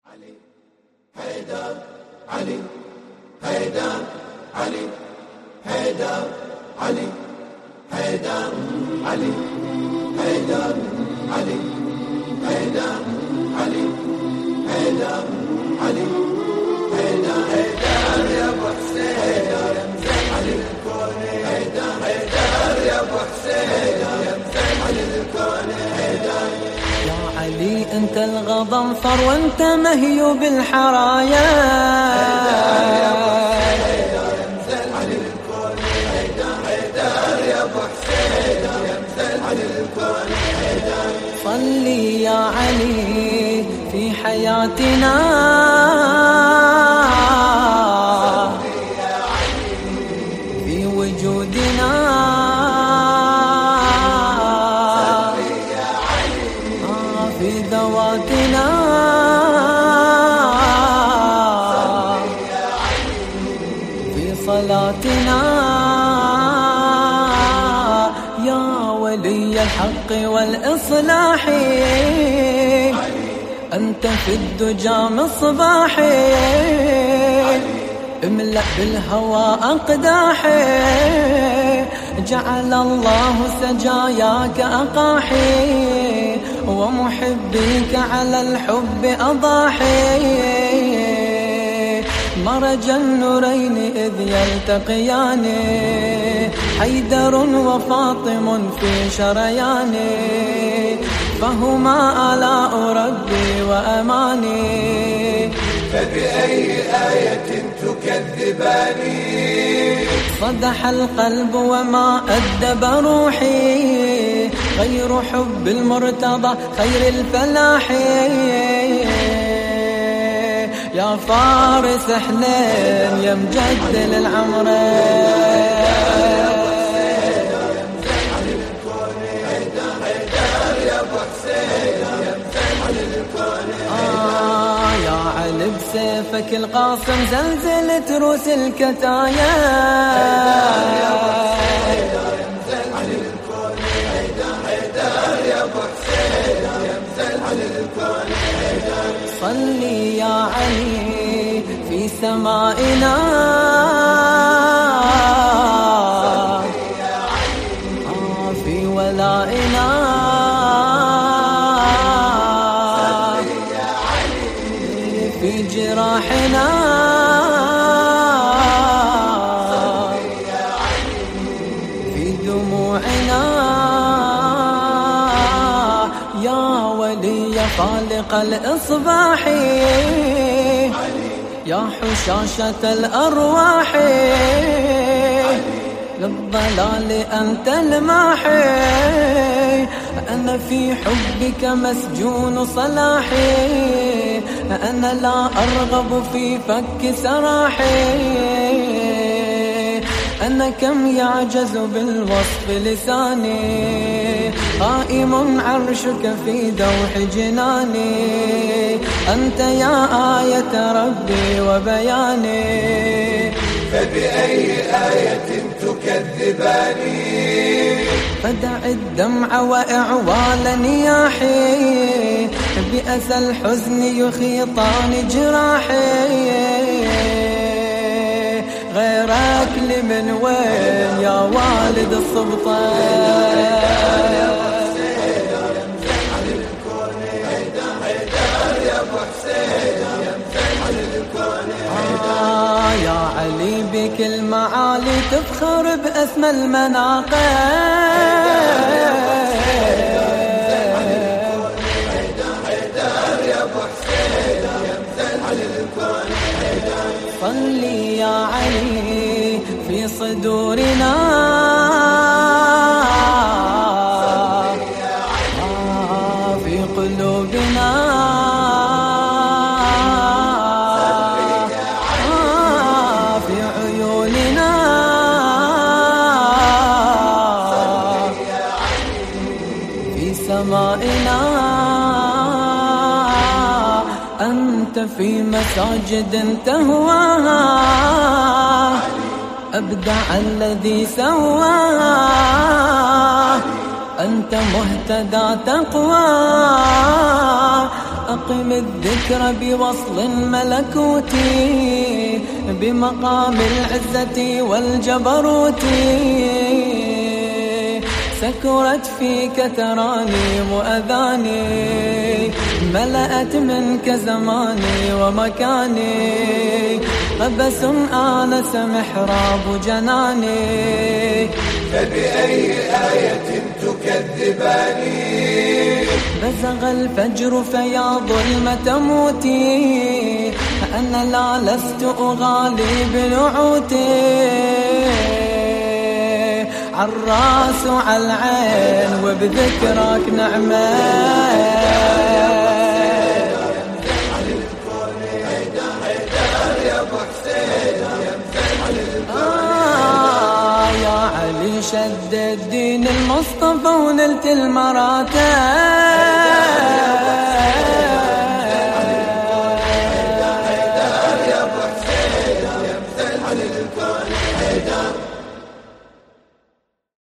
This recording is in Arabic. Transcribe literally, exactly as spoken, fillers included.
علي حيدر علي حيدر علي حيدر علي حيدر علي حيدر علي حيدر علي حيدر علي حيدر حيدر يا ابو حسين حيدر يا مزين علي الكون حيدر حيدر يا ابو حسين حيدر يا مزين علي الكون حيدر يا علي انت الغضنفر وانت مهيوب الحرايا صلي يا علي في حياتنا في وجودنا في ذواتنا في صلاتنا يا ولي الحق والإصلاح أنت في الدجى مصباحي املأ بالهوى أقداحي جعل الله سجاياك أقاحي ومحبيك على الحب أضاحي مرج النورين إذ يلتقيان حيدر وفاطم في شريان فهما آلاء ربي وأماني فبأي آية تكذباني صدح القلب وما أدب روحي غير حب المرتضى خير الفلاح يا فارس حنين يا مجدل العمرين آه يا علي بسيفك القاصم زلزلت روس الكتايا صلي يا علي في سمائنا آه في ولائنا في جراحنا في دموعنا يا ولي خالق الإصباح يا حشاشة الأرواح للضلال أنت الماحي أنا في حبك مسجون صلاحي أنا لا أرغب في فك سراحي أنا كم يعجز بالوصف لساني قائم عرشك في دوح جناني أنت يا آية ربي وبياني فبأي آية تكذباني فدع الدمع وإعوال نياحي بأسى الحزن يخيطان جراحي غيرك لمن وين يا والد السلطان آه يا علي بك المعالي تفخر بأسمى المناقب صلي يا علي في صدورنا آه في قلوبنا آه في عيوننا في سمائنا أنت في مساجد تهواها أبدع الذي سواها أنت مهتدى تقوى عاقم الذكر بوصل ملكوتي بمقام العزة والجبروت، سكرت فيك ترانيم وأذاني ملأت منك زماني ومكاني، قبس آنس محراب جناني. فبأي آية تكذباني؟ بزغ الفجر فيا ظلمة موتي، أنا لا لست أغالي بنعوتي، عالراس وعلى العين وبذكرك نعمة. آه يا علي شد الدين المصطفى ونلت المراتب،